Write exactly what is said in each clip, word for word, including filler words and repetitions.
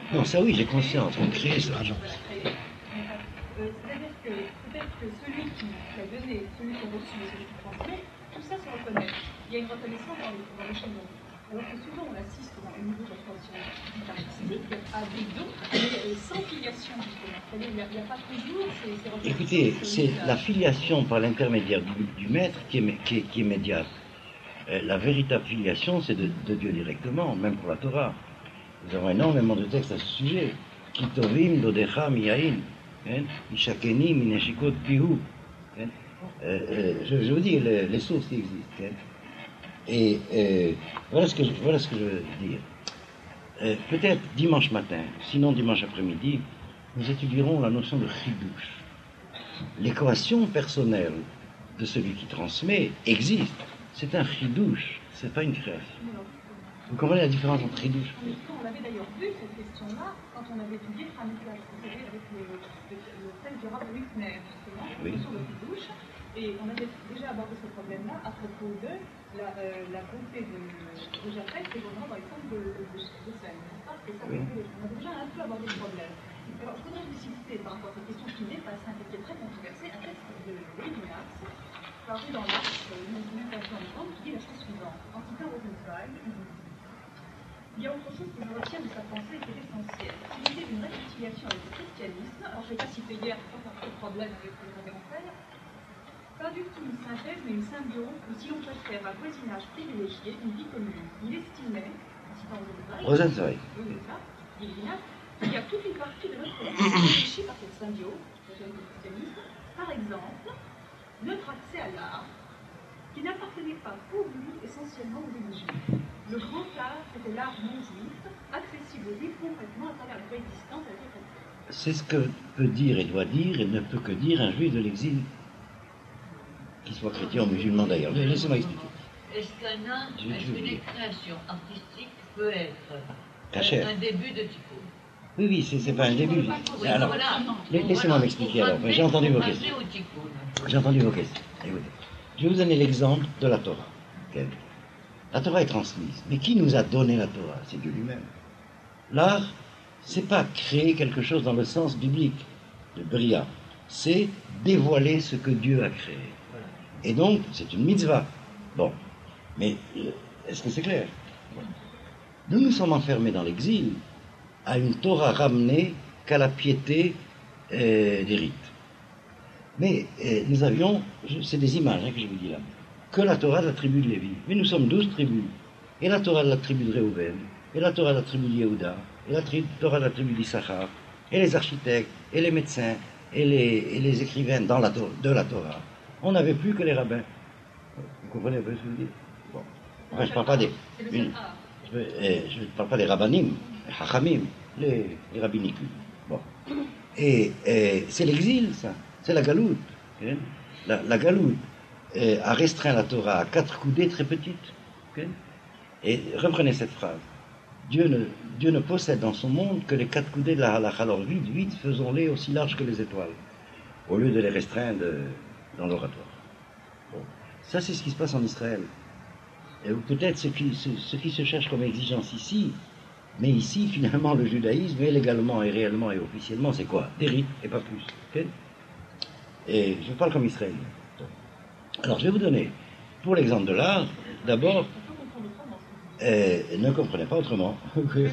Non, ça oui, j'ai conscience, on crée ça. Euh, C'est-à-dire que peut-être que celui qui a donné, celui qui a reçu et celui qui transmet, tout ça se reconnaît. Il y a une reconnaissance dans les, dans les chaînons. Alors que souvent on assiste dans le niveau de transmission artistique à des dons, mais sans filiation justement. C'est-à-dire qu'il n'y a, a pas toujours ces, ces reconnaissances. Écoutez, c'est la filiation par l'intermédiaire du, du maître qui est, qui est, qui est médiate. Euh, la véritable filiation, c'est de, de Dieu directement, même pour la Torah. Nous avons énormément de textes à ce sujet. Kitovim dodecha miyain, ishakeni mineshikot pihu. Je je vous dis les, les sources qui existent. Hein. Et euh, voilà, ce que je, voilà ce que je veux dire. Euh, peut-être dimanche matin, sinon dimanche après-midi, nous étudierons la notion de chidouche. L'équation personnelle de celui qui transmet existe. C'est un chidouche, c'est pas une création. Vous comprenez la différence entre chidouche? On avait d'ailleurs vu cette question-là quand on avait étudié Hanouka, vous savez, avec le, le, le texte du Rav Wittner, justement, la notion de chidouche. Et on avait déjà abordé ce problème-là à propos de la, euh, la bonté de, de Japheth et vraiment dans l'exemple de, de, de, de Sem. Et ça, oui. On avait déjà un peu abordé le problème. Alors, je voudrais vous citer, par rapport à cette question qui n'est pas simple et qui est très controversée, un texte de Levinas, paru dans l'Arche, une version allemande, qui dit la chose suivante. Antika Rosenzweig, il y a autre chose que je retiens de sa pensée qui est essentielle. C'est l'idée d'une réconciliation avec le christianisme. Alors, je ne vais pas citer hier, pour pas faire de problème avec le révérend frère. Pas du tout une synthèse, mais une symbiose, ou si l'on préfère un voisinage privilégié, une vie commune. Il estimait, en citant Rosenzweig, il y a toute une partie de notre vie réfléchie par cette symbiose, le christianisme. Par exemple, notre accès à l'art, qui n'appartenait pas pour lui essentiellement aux religieux. Le grand art, c'était l'art non juif, accessible aux juifs complètement à travers la coexistence avec les chrétiens. C'est ce que peut dire et doit dire et ne peut que dire un juif de l'exil, qu'il soit chrétien ou musulman d'ailleurs. Laissez-moi expliquer. Est-ce qu'un art, est-ce qu'une création artistique peut être Cachère. un début de typo? Oui, oui, c'est, c'est pas un début. Oui, alors, voilà. laissez-moi Voilà. m'expliquer alors. J'ai entendu vos questions. J'ai entendu vos questions. Écoutez, je vais vous donner l'exemple de la Torah. Okay. La Torah est transmise. Mais qui nous a donné la Torah? C'est Dieu lui-même. L'art, c'est pas créer quelque chose dans le sens biblique de Bria. C'est dévoiler ce que Dieu a créé. Et donc, c'est une mitzvah. Bon. Mais, est-ce que c'est clair? Nous nous sommes enfermés dans l'exil à une Torah ramenée qu'à la piété euh, des rites. Mais euh, nous avions, c'est des images hein, que je vous dis là, que la Torah de la tribu de Lévi. Mais nous sommes douze tribus. Et la Torah de la tribu de Réhouven, et la Torah de la tribu de Yehuda, et la tri- Torah de la tribu d'Issachar, et les architectes, et les médecins, et les, et les écrivains dans la, de la Torah. On n'avait plus que les rabbins. Vous comprenez un peu ce que je veux dire? Bon. Enfin, je ne parle pas des... Une, je ne parle pas des rabbanim, les hachamim, les, les rabbinicules. Bon. Et, et c'est l'exil, ça. C'est la galoute. Hein? La, la galoute euh, a restreint la Torah à quatre coudées très petites. Okay? Et reprenez cette phrase. Dieu ne, Dieu ne possède dans son monde que les quatre coudées de la halakha. Alors vite, vite, faisons-les aussi larges que les étoiles, au lieu de les restreindre dans l'oratoire. Bon. Ça, c'est ce qui se passe en Israël. Et peut-être ce qui, ce, ce qui se cherche comme exigence ici, mais ici, finalement, le judaïsme est légalement et réellement et officiellement, c'est quoi? Des rites et pas plus. Okay? Et je parle comme israélien. Alors, je vais vous donner, pour l'exemple de l'art, d'abord, euh, ne comprenez pas autrement. Ouais.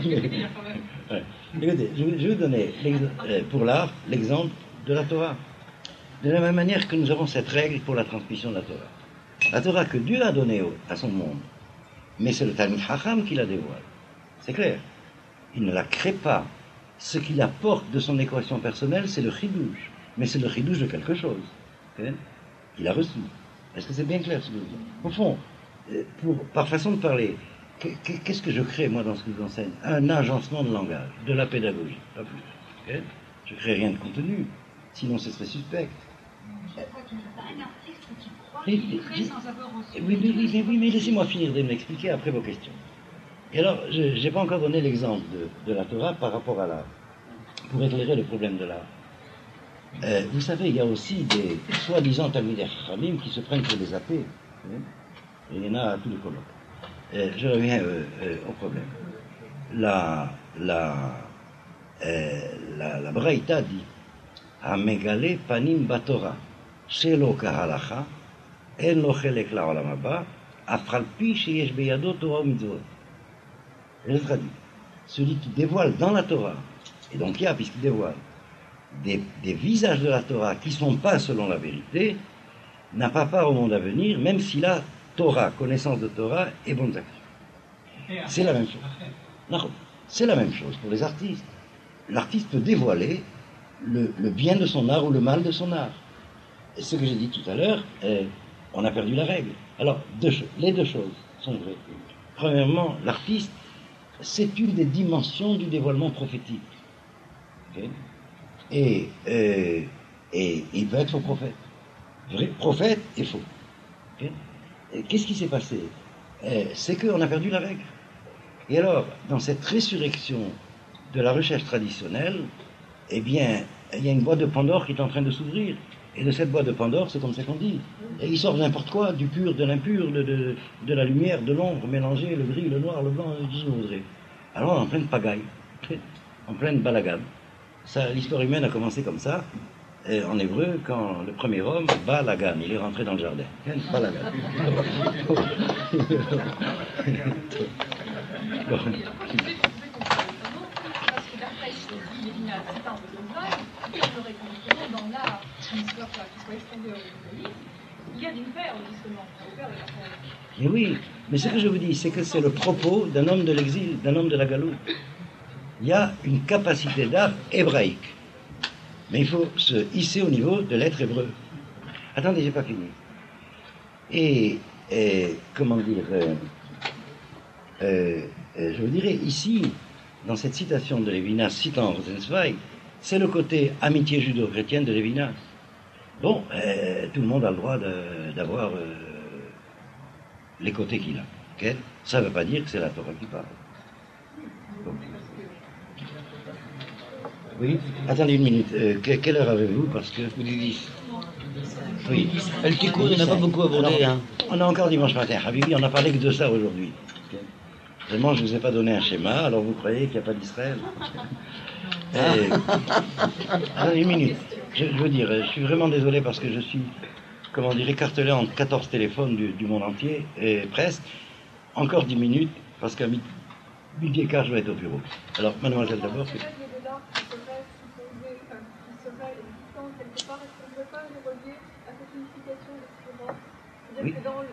Écoutez, je, je vais vous donner, euh, pour l'art, l'exemple de la Torah. De la même manière que nous avons cette règle pour la transmission de la Torah. La Torah que Dieu a donnée à son monde, mais c'est le Talmid Chacham qui la dévoile. C'est clair. Il ne la crée pas. Ce qu'il apporte de son équation personnelle, c'est le chidouche. Mais c'est le chidouche de quelque chose. Okay? Il a reçu. Est-ce que c'est bien clair ce que je veux dire? Au fond, pour, par façon de parler, qu'est-ce que je crée, moi, dans ce que je vous enseigne? Un agencement de langage, de la pédagogie, pas plus. Okay? Je ne crée rien de contenu, sinon ce serait suspect. Je crois qu'il n'y a pas un artiste qui croit Mais, qu'il crée sans avoir reçu. Oui, mais, oui, mais, oui, mais laissez-moi finir de m'expliquer après vos questions. Et alors, je n'ai pas encore donné l'exemple de, de la Torah par rapport à l'art, pour éclairer le problème de l'art. Euh, vous savez, il y a aussi des soi-disant Talmidei Chachamim qui se prennent pour des athées. Hein? Et il y en a à tous les colloques. Euh, je reviens euh, euh, au problème. La, la, euh, la, la Braïta dit Amegale panim batora, shelo kahalacha, en lo chelek la'olam haba, afralpi sheyesh beyado Torah u'mitzvot. Je traduis. Celui qui dévoile dans la Torah, et donc il y a, puisqu'il dévoile, des, des visages de la Torah qui ne sont pas selon la vérité, n'a pas part au monde à venir, même s'il a Torah, connaissance de Torah et bonnes actions. C'est la même chose. Non, c'est la même chose pour les artistes. L'artiste peut dévoiler le, le bien de son art ou le mal de son art. Et ce que j'ai dit tout à l'heure, euh, on a perdu la règle. Alors, deux, les deux choses sont vraies. Premièrement, l'artiste, c'est une des dimensions du dévoilement prophétique. Okay? Et, euh, et il peut être faux prophète. Vrai prophète et faux. Okay? Et qu'est-ce qui s'est passé? euh, C'est qu'on a perdu la règle. Et alors, dans cette résurrection de la recherche traditionnelle, eh bien, il y a une boîte de Pandore qui est en train de s'ouvrir. Et de cette boîte de Pandore, c'est comme ça qu'on dit. Et il sort n'importe quoi, du pur, de l'impur, de, de, de la lumière, de l'ombre, mélangé, le gris, le noir, le blanc, tout ce que vous voudrez. Alors, on est en pleine pagaille, en pleine balagade. Ça, l'histoire humaine a commencé comme ça, et en hébreu, quand le premier homme, balagan, il est rentré dans le jardin. Balagan. Bon. Dans l'art, une histoire qui soit extendue au judaïsme, il y a d'une paire, justement, au père de la paire. Mais oui, mais ce que je vous dis, c'est que c'est le propos d'un homme de l'exil, d'un homme de la galoute. Il y a une capacité d'art hébraïque, mais il faut se hisser au niveau de l'être hébreu. Attendez, j'ai pas fini. Et, et comment dire, euh, euh, je vous dirais, ici, dans cette citation de Lévinas citant Rosenzweig, c'est le côté amitié judo-chrétienne de Lévinas. Bon, euh, tout le monde a le droit de, d'avoir euh, les côtés qu'il a. Okay? Ça ne veut pas dire que c'est la Torah qui parle. Bon. Oui, attendez une minute. Euh, que, quelle heure avez-vous? Parce que vous dites dix. Oui. Elle qui court, il n'a pas beaucoup abordé. Hein. On a encore dimanche matin. Habibi, on n'a parlé que de ça aujourd'hui. Okay? Vraiment, je ne vous ai pas donné un schéma, alors vous croyez qu'il n'y a pas d'Israël? Et, alors, une minute. Je, je veux dire, je suis vraiment désolé parce que je suis, comment dire, écartelé entre quatorze téléphones du, du monde entier, et presque. Encore dix minutes, parce qu'à midi et quart, je vais être au bureau. Alors, mademoiselle, d'abord. C'est... Oui.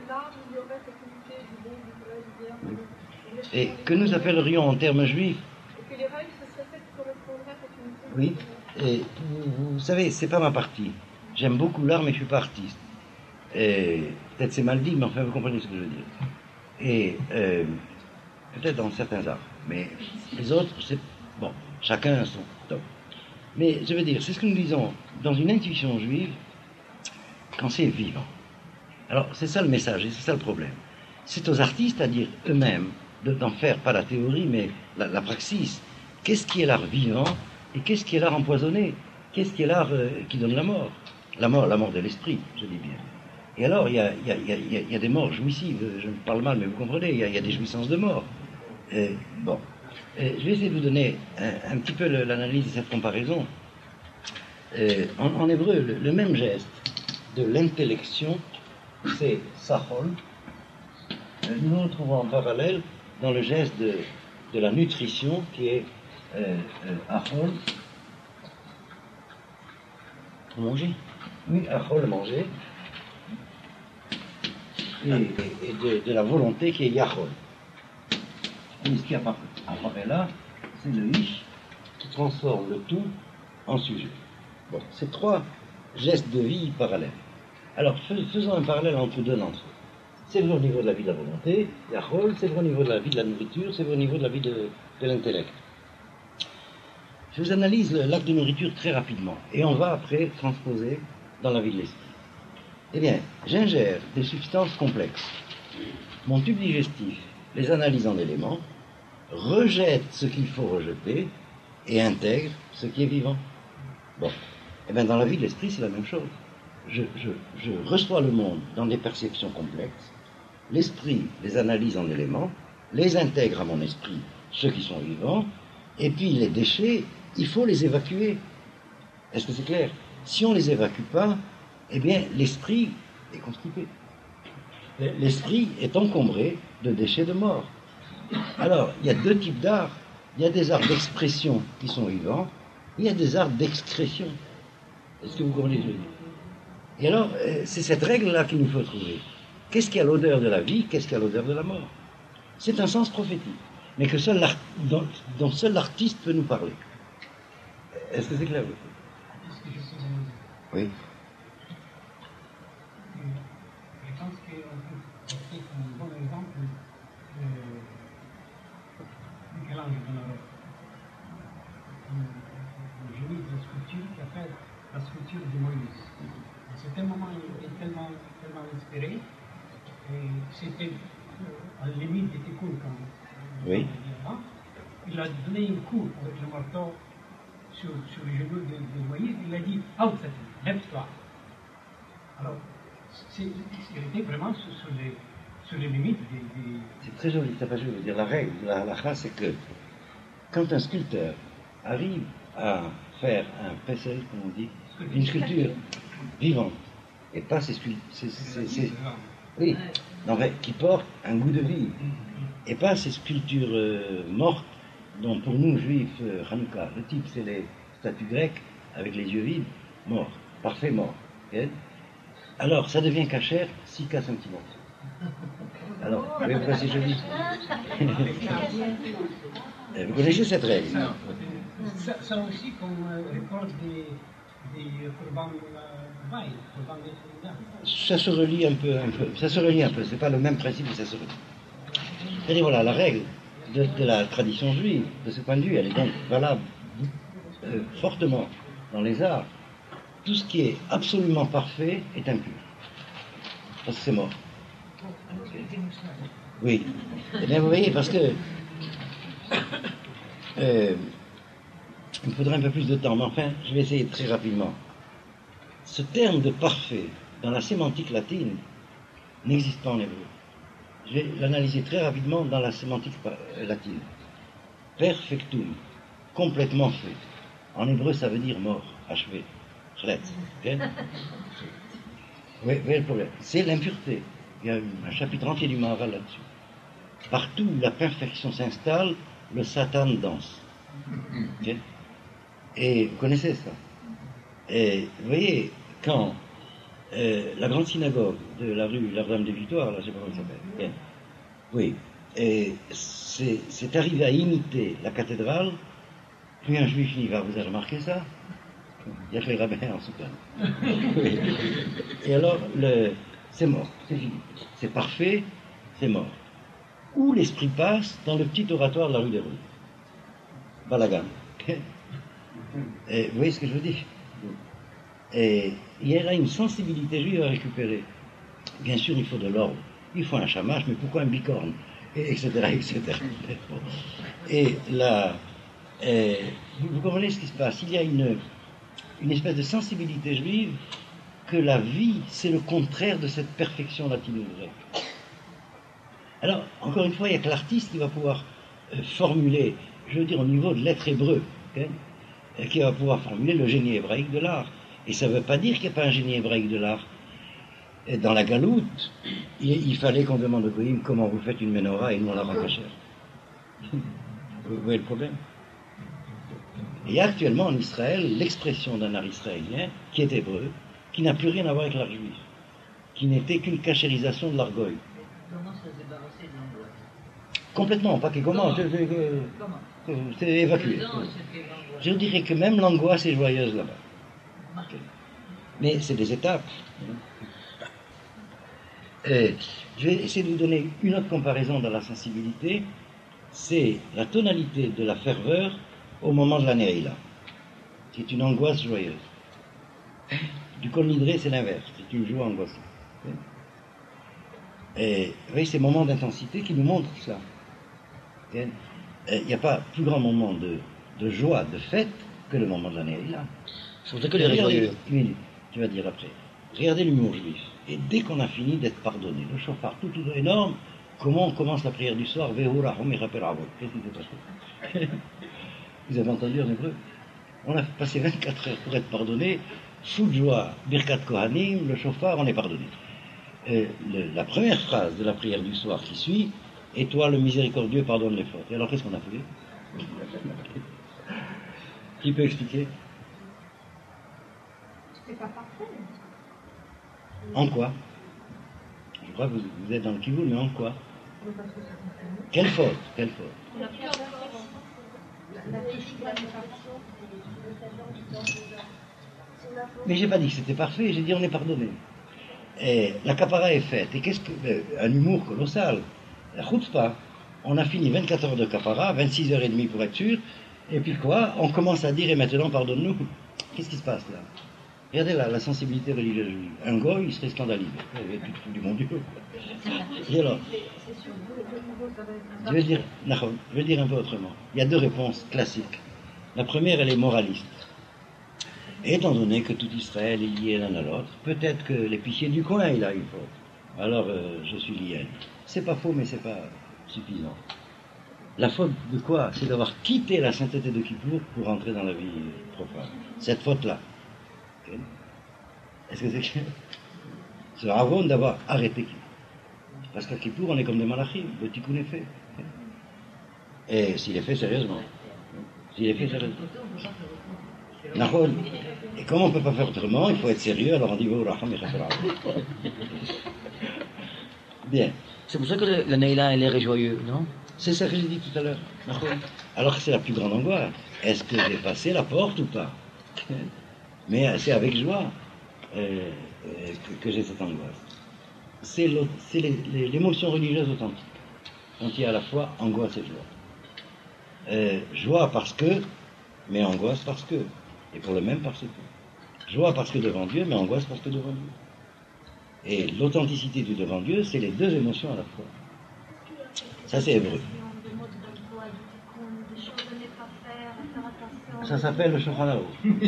Et que nous appellerions en termes juifs. Et que les règles, ce serait fait qui correspondraient à cette unité. Oui, et vous, vous savez, c'est pas ma partie. J'aime beaucoup l'art, mais je suis pas artiste. Et peut-être c'est mal dit, mais enfin, vous comprenez ce que je veux dire. Et euh, peut-être dans certains arts, mais les autres, c'est bon, chacun a son top. Mais je veux dire, c'est ce que nous disons dans une intuition juive, quand c'est vivant. Alors, c'est ça le message, et c'est ça le problème. C'est aux artistes à dire eux-mêmes, de, d'en faire, pas la théorie, mais la, la praxis. Qu'est-ce qui est l'art vivant et qu'est-ce qui est l'art empoisonné? Qu'est-ce qui est l'art euh, qui donne la mort? La mort, la mort de l'esprit, je dis bien. Et alors, il y a, y, a, y, a, y a des morts jouissives, je me parle mal, mais vous comprenez, il y, y a des jouissances de mort. Et, bon, et je vais essayer de vous donner un, un petit peu le, l'analyse de cette comparaison. Et, en, en hébreu, le, le même geste de l'intellection, c'est sahol. Nous nous retrouvons en parallèle dans le geste de, de la nutrition qui est euh, euh, achol. Manger. Oui, achol, manger. Et, et, et de, de la volonté qui est yachol. Et ce qui apparaît là, c'est le ish qui transforme le tout en sujet. Bon, c'est trois gestes de vie parallèles. Alors, faisons un parallèle entre deux d'entre eux. C'est vrai au niveau de la vie de la volonté, yachol, c'est vrai au niveau de la vie de la nourriture, c'est vrai au niveau de la vie de, de l'intellect. Je vous analyse l'acte de nourriture très rapidement, et on va après transposer dans la vie de l'esprit. Eh bien, j'ingère des substances complexes. Mon tube digestif les analyse en éléments, rejette ce qu'il faut rejeter, et intègre ce qui est vivant. Bon. Eh bien, dans la vie de l'esprit, c'est la même chose. Je, je, je reçois le monde dans des perceptions complexes, l'esprit les analyse en éléments, les intègre à mon esprit, ceux qui sont vivants, et puis les déchets, il faut les évacuer. Est-ce que c'est clair? Si on ne les évacue pas, eh bien, l'esprit est constipé. L'esprit est encombré de déchets de mort. Alors, il y a deux types d'arts. Il y a des arts d'expression qui sont vivants, il y a des arts d'excrétion. Est-ce que vous comprenez ce que je veux dire? Et alors, c'est cette règle-là qu'il nous faut trouver. Qu'est-ce qui a l'odeur de la vie? Qu'est-ce qui a l'odeur de la mort? C'est un sens prophétique, mais que seul dont, dont seul l'artiste peut nous parler. Est-ce que c'est clair? Oui. Je pense qu'on peut citer comme un bon exemple de Michel-Ange de Navarre, le génie de la sculpture qui a fait la sculpture de Moïse. À certain moment, il était tellement, tellement inspiré, et c'était à la limite des tikkun quand oui. Il a donné un coup avec le marteau sur, sur les genoux de, de Moïse, il a dit out, lève-toi. Alors, c'est, il était vraiment sur, sur, les, sur les limites des. des... C'est très joli, ça pas je veux dire. La règle, la halakha, c'est que quand un sculpteur arrive à faire un pesel, comme on dit, une sculpture vivante, et pas ces sculptures. Oui, non, mais qui porte un goût de vie, et pas ces sculptures euh, mortes, dont pour nous juifs, euh, Hanouka, le type c'est les statues grecques avec les yeux vides, morts, parfait mort. Okay? Alors ça devient cachère s'il casse un petit morceau. Alors, vous voyez pourquoi c'est joli? Vous connaissez cette règle? Ça, ça aussi qu'on euh, récolte des, des corbans vailles, corbans de ça se relie un peu, un peu. Ça se relie un peu. C'est pas le même principe, mais ça se relie. C'est-à-dire, voilà, la règle de, de la tradition juive, de ce point de vue, elle est donc valable euh, fortement dans les arts. Tout ce qui est absolument parfait est impur. Parce que c'est mort. Oui. Eh bien, vous voyez, parce que euh, il me faudrait un peu plus de temps, mais enfin, je vais essayer très rapidement. Ce terme de parfait, dans la sémantique latine, n'existe pas en hébreu. Je vais l'analyser très rapidement dans la sémantique latine. Perfectum, complètement fait. En hébreu, ça veut dire mort, achevé. Chlet. Okay? Oui, oui, le problème. C'est l'impureté. Il y a un chapitre entier du Maharal là-dessus. Partout où la perfection s'installe, le Satan danse. Okay? Et vous connaissez ça? Et vous voyez, quand euh, la grande synagogue de la rue Notre-Dame des Victoires, là, je ne sais pas comment ça s'appelle, okay? Oui, et c'est, c'est arrivé à imiter la cathédrale, plus un juif n'y va, vous avez remarqué ça? Il y a que les rabbins en soutane. Oui. Et alors, le, c'est mort, c'est fini. C'est parfait, c'est mort. Où l'esprit passe dans le petit oratoire de la rue des Rues. Balagan. Et vous voyez ce que je veux dire? Et il y a une sensibilité juive à récupérer. Bien sûr, il faut de l'ordre. Il faut un chamash, mais pourquoi un bicorne? Et, etc., et cetera. Et là, et, vous, vous comprenez ce qui se passe? Il y a une, une espèce de sensibilité juive que la vie, c'est le contraire de cette perfection latino-grecque. Alors, encore une fois, il n'y a que l'artiste qui va pouvoir euh, formuler, je veux dire au niveau de l'être hébreu, okay, qui va pouvoir formuler le génie hébraïque de l'art. Et ça ne veut pas dire qu'il n'y a pas un génie hébraïque de l'art. Et dans la galoute, il, il fallait qu'on demande au Goïm comment vous faites une menorah et nous on la rend pas chère. Vous voyez le problème? Et actuellement en Israël, l'expression d'un art israélien qui est hébreu, qui n'a plus rien à voir avec l'art juif, qui n'était qu'une cachérisation de l'argoï. Comment se débarrasser de l'angoisse? Complètement, pas que comment, je, je, je, Comment? c'est évacué. Je dirais que même l'angoisse est joyeuse là-bas. Okay. Mais c'est des étapes. Et je vais essayer de vous donner une autre comparaison dans la sensibilité. C'est la tonalité de la ferveur au moment de la Neila. C'est une angoisse joyeuse. Du Kol Nidré, c'est l'inverse. C'est une joie angoissante. Et vous voyez, ces moments d'intensité qui nous montrent ça. Il n'y a pas plus grand moment de, de joie, de fête, que le moment de la Neila. C'est que les joyeux. Une minute, tu vas dire après. Regardez l'humour juif. Et dès qu'on a fini d'être pardonné, le chauffard tout, tout énorme, comment on commence la prière du soir? Qu'est-ce qui s'est passé? Vous avez entendu en hébreu? On a passé vingt-quatre heures pour être pardonné, fou de joie, Birkat Kohanim, le chauffard, on est pardonné. Euh, le, la première phrase de la prière du soir qui suit, et toi le miséricordieux pardonne les fautes. Et alors qu'est-ce qu'on a fait? Qui peut expliquer? C'est pas parfait. En quoi? Je crois que vous, vous êtes dans le kiboul, mais en quoi? Quelle faute? Quelle faute? Mais j'ai pas dit que c'était parfait, j'ai dit on est pardonné. Et la capara est faite. Et qu'est-ce que. Un humour colossal. La chutzpah. On a fini vingt-quatre heures de capara, vingt-six heures trente pour être sûr. Et puis quoi? On commence à dire et maintenant pardonne-nous. Qu'est-ce qui se passe là? Regardez la, la sensibilité religieuse. Un goy, il serait scandalisé. Il tout fou du mon Dieu. Et alors, je vais, dire, je vais dire un peu autrement. Il y a deux réponses classiques. La première, elle est moraliste. Et étant donné que tout Israël est lié l'un à l'autre, peut-être que l'épicier du coin, il a une faute. Alors, euh, je suis lié. C'est pas faux, mais c'est pas suffisant. La faute de quoi? C'est d'avoir quitté la sainteté de Kippour pour entrer dans la vie profane. Cette faute-là. Okay. Est-ce que c'est clair? C'est avant d'avoir arrêté Kippour. Parce qu'à Kippour, on est comme des malachim. Le tikkun est fait. Et s'il est fait sérieusement. S'il est fait sérieusement. Et comme on ne peut pas faire autrement, il faut être sérieux, alors on dit bien. C'est pour ça que le, le Neila, elle est joyeux, non? C'est ça que j'ai dit tout à l'heure. Alors que c'est la plus grande angoisse. Est-ce que j'ai passé la porte ou pas? Mais c'est avec joie euh, que, que j'ai cette angoisse. C'est l'émotion religieuse authentique. Quand il y a à la fois angoisse et joie. Euh, joie parce que, mais angoisse parce que. Et pour le même parce que. Joie parce que devant Dieu, mais angoisse parce que devant Dieu. Et l'authenticité du devant Dieu, c'est les deux émotions à la fois. Ça, c'est hébreu. Ça s'appelle le Shulchan Aruch.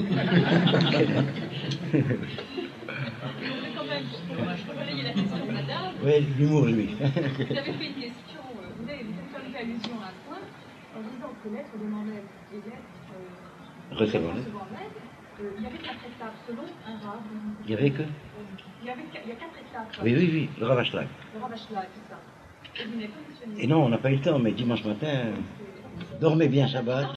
Oui, l'humour juif. Vous avez fait une question, vous avez fait allusion à ça, en disant que l'être demandait et l'être recevant l'aide. Il y avait quatre étapes selon un rave. Il y avait que Il y avait il y a quatre étapes. Oui, oui, oui, le Ravashlag. Le Ravashlag, c'est ça. Et vous n'avez pas mentionné. Et non, on n'a pas eu le temps, mais dimanche matin, dormez bien Shabbat.